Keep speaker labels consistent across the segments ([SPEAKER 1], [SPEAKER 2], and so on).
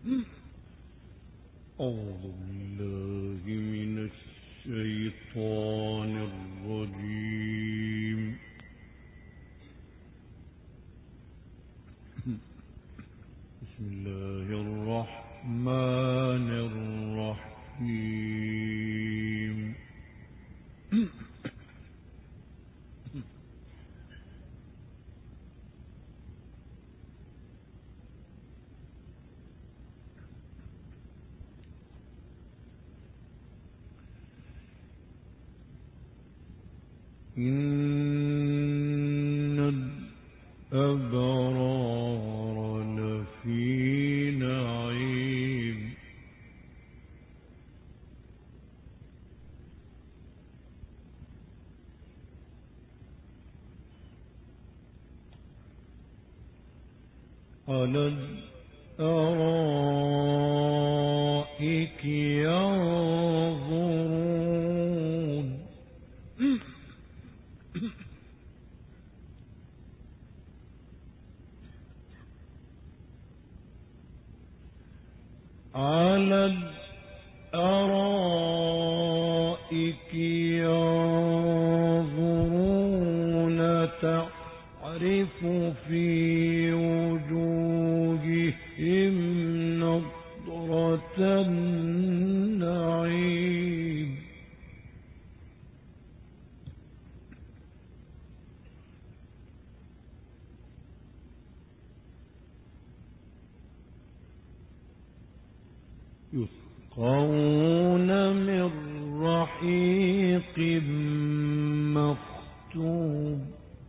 [SPEAKER 1] أعوذ بالله من الشيطان الرجيم. بسم الله الرحمن الرحيم. إن الأبرار لفي نعيم. على الأرائك ينظرون. على الأرائك ينظرون تعرف في وجوههم نضرة النعيم. يسقون من رحيق مختوم.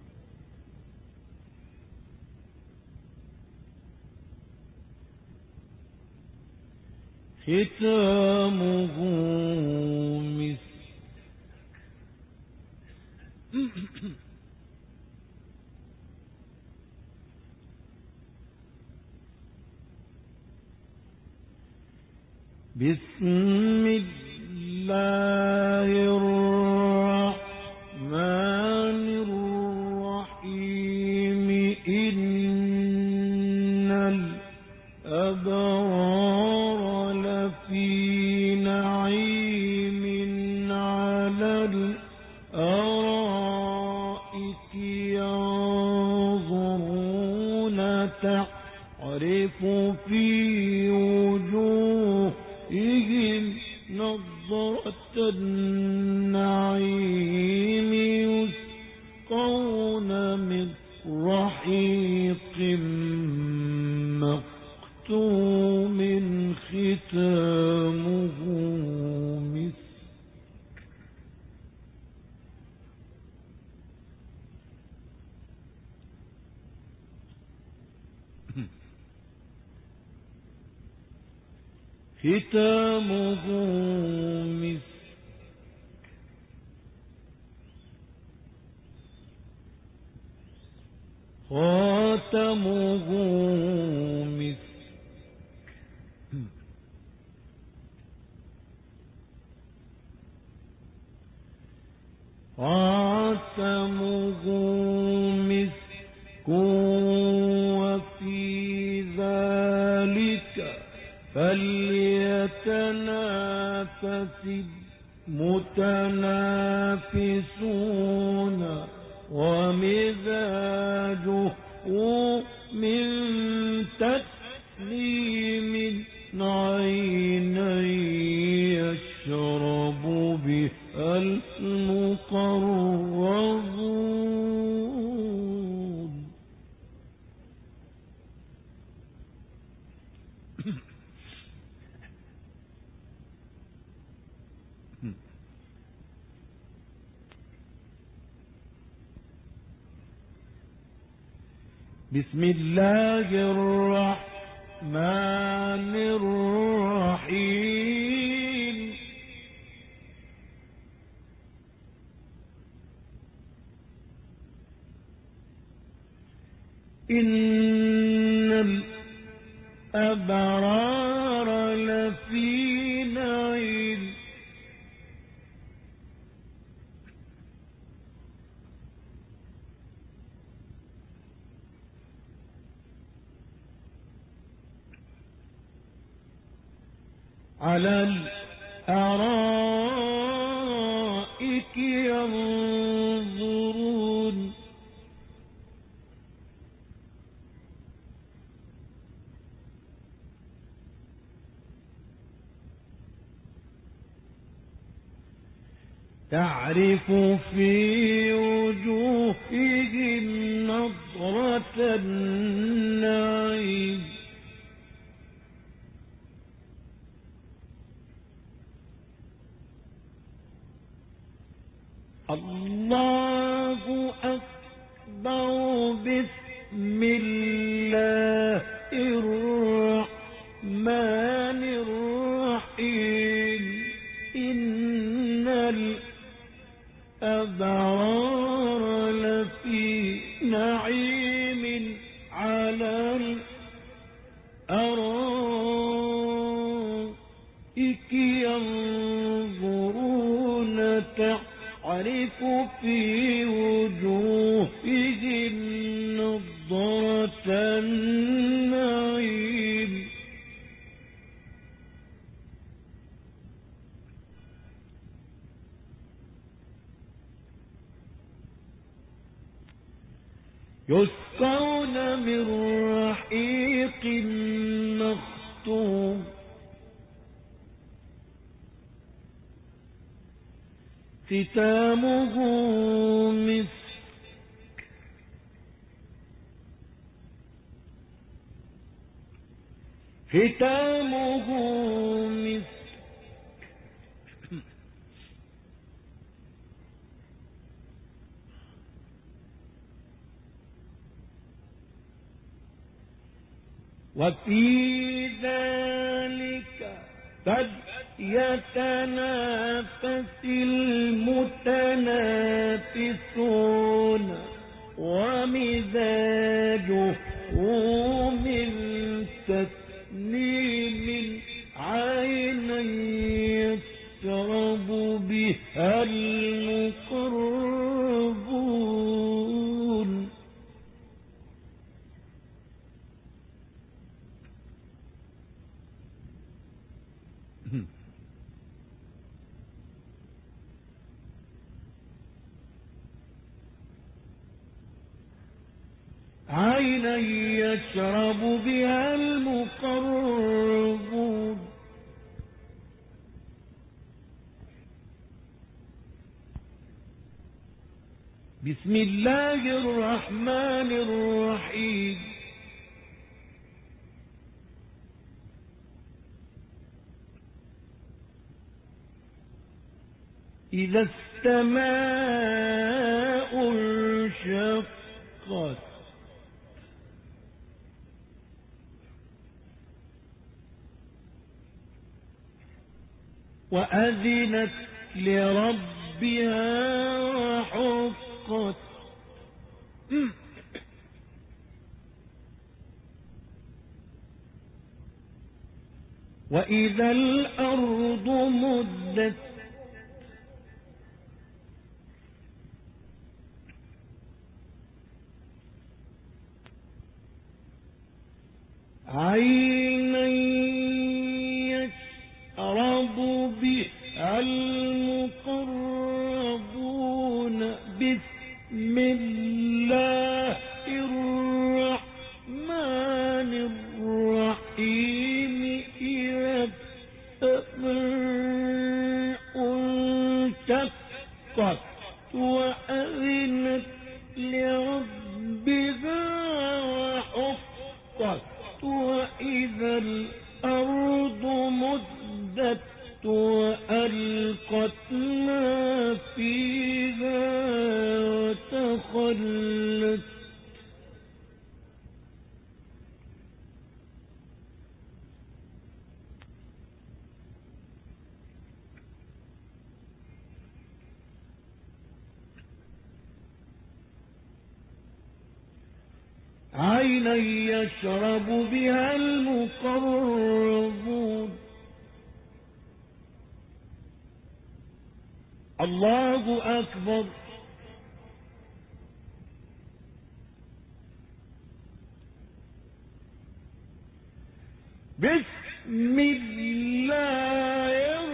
[SPEAKER 1] ختامه مسك. بسم الله الرحمن الرحيم. إن الأبرار لفي نعيم على الأرائك ينظرون تعرف في وجوههم نضرة النعيم. يسقون من رحيق مختوم ختامه مسك. ختامه مسك. خاتمه مسك. خاتمه مسك. وفي ذلك فليتنافس المتنافسون. ومزاجه من تسنيم عينا يشرب بها المقربون. بسم الله الرحمن الرحيم. إن الأبرار لفي نعيم. على الأرائك ينظرون تعرف في وجوههم نضرة النعيم الله أكبر بسم الله الرحمن الرحيم إن الأبرار لفي نعيم على الأرائك ينظرون تعرف في وجوههم نضرة النعيم يسقون من رحيق مختوم ختامه مسك وفي ذلك فليتنافس المتنافسون ومزاجه من تسنيم عينا يشرب بها المقربون عينا يشرب بها المقربون بسم الله الرحمن الرحيم إذا السماء انشقت وأذنت لربها وحقت وإذا الأرض مدت عينا يشرب بها المقربون بسم الله الرحمن الرحيم إذا السماء انشقت وأذنت لربها وحقت وإذا الأرض مدت وألقت ما فيها وتخلت عينا يشرب بها المقربون الله أكبر بسم بسم الله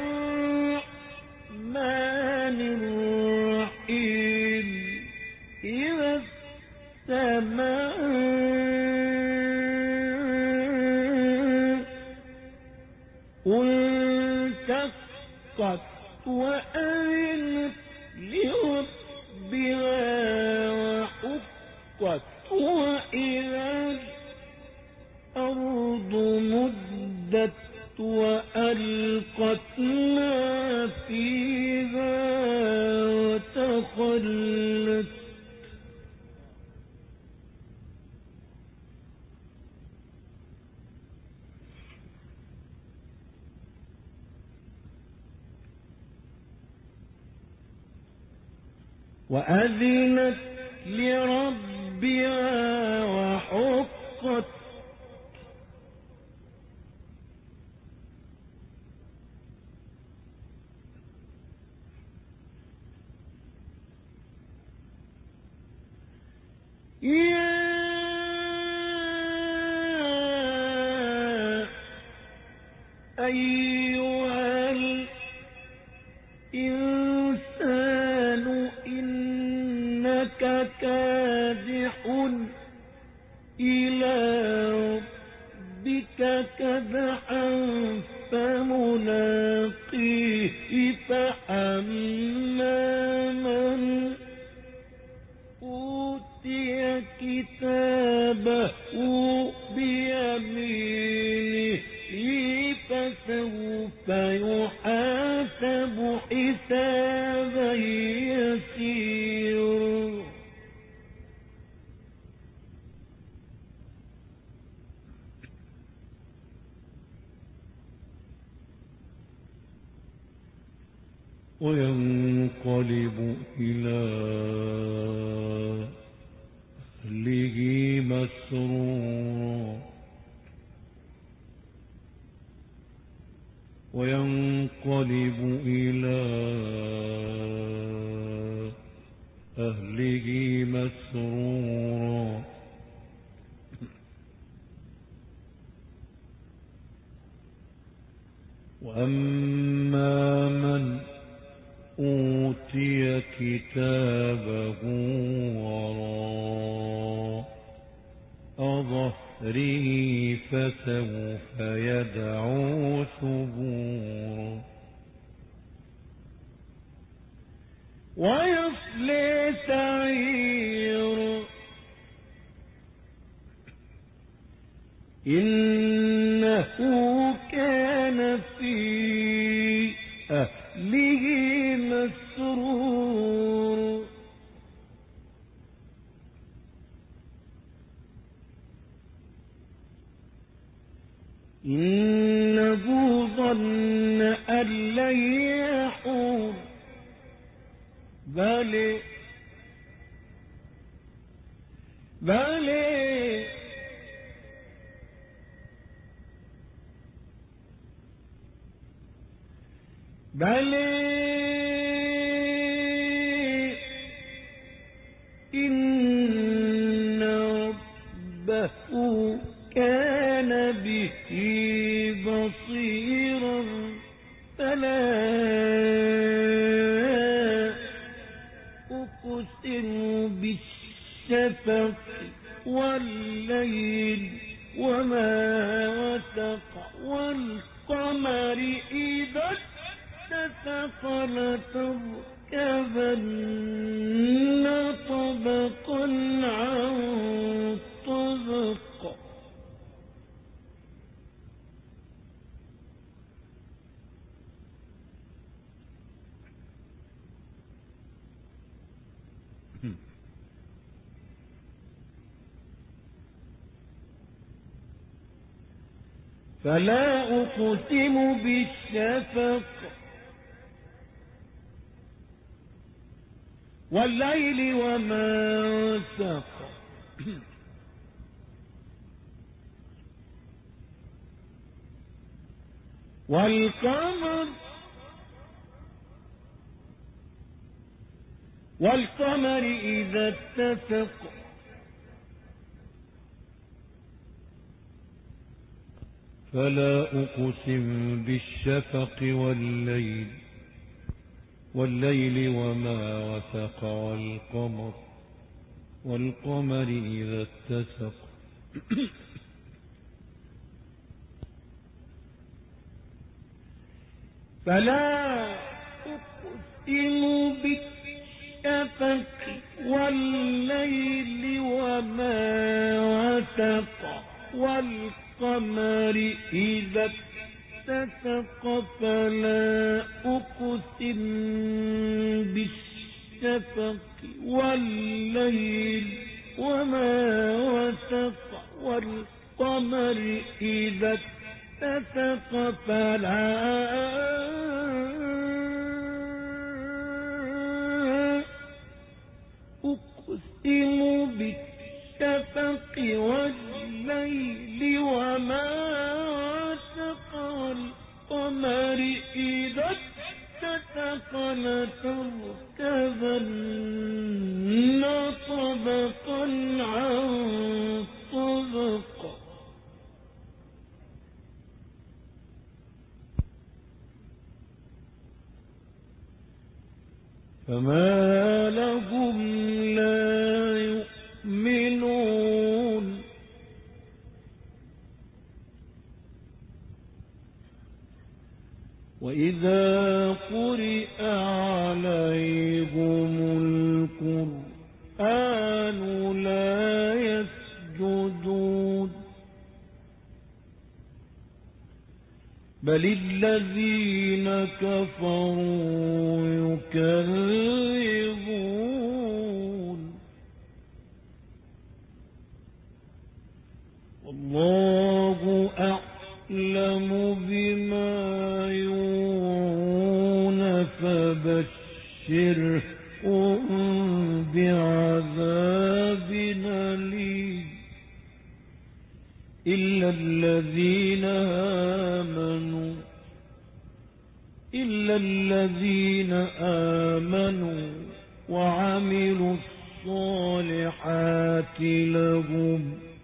[SPEAKER 1] الرحمن الرحيم إذا السماء انشقت وأذنت لربها وحقت وإذا الأرض مدت وألقت ما فيها وتخلت وأذنت لربها وحقت يا أيها الإنسان إنك كادح إلى ربك كدحا فملاقيه فأما من أوتي كتابه بيمينه فسوف يحاسب حسابا يسيرا وينقلب إلى أهله مسرورا وينقلب إلى أهله مسرورا وأما من أوتي كتابه وراء ظهره فسوف يدعو ثبورا ويصلي سعيرا إنه كان في أهله مسرورا إنه ظن أن لن يحور بل إن ربه كان به بصيرا فلا أقسم بالشفق والليل وما وسق والقمر إذا اتسق لتركبن طبقا عن طبق فلا أقسم بالشفق والليل وما وسق والقمر إذا اتسق فلا أقسم بالشفق والليل وما وسق والقمر إذا اتسق فلا أقسم بالشفق والليل وما وسق والقمر إذا اتسق فلا أقسم بالشفق والليل وما وسق والقمر إذا اتسق فلا أقسم بالشفق والليل وما وسق والقمر إذا اتسق لتركبن طبقا عن طبق فما لهم لا يؤمنون وإذا قرئ عليهم القرآن لا يسجدون بل الذين كفروا يكذبون والله أعلم بما يوعون فبشرهم بعذاب أليم إلا الذين آمنوا وعملوا الصالحات لهم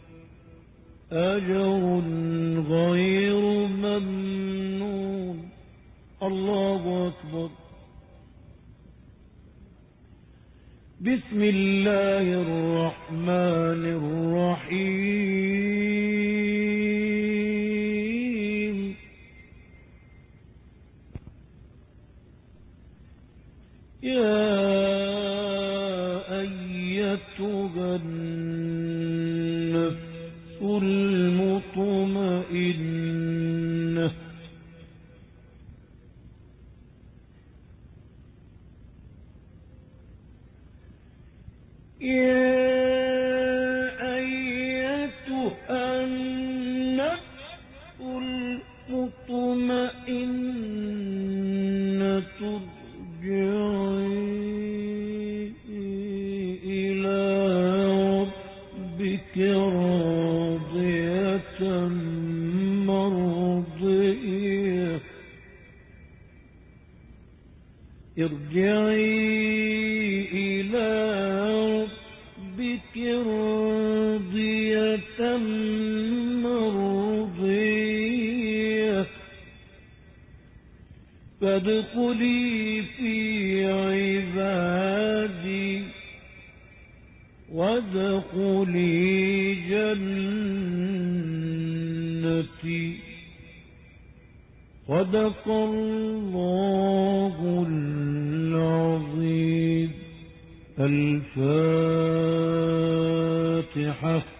[SPEAKER 1] أجر غير ممنون الله أكبر بسم الله الرحمن الرحيم يا أيتها النفس المطمئنة يا أيتها النفس المطمئنة ارجعي إلى ربك راضية مرضية ارجعي إلى ربك راضية مرضية فادخلي في عبادي وادخلي جنتي صدق الله العظيم الفاتحة.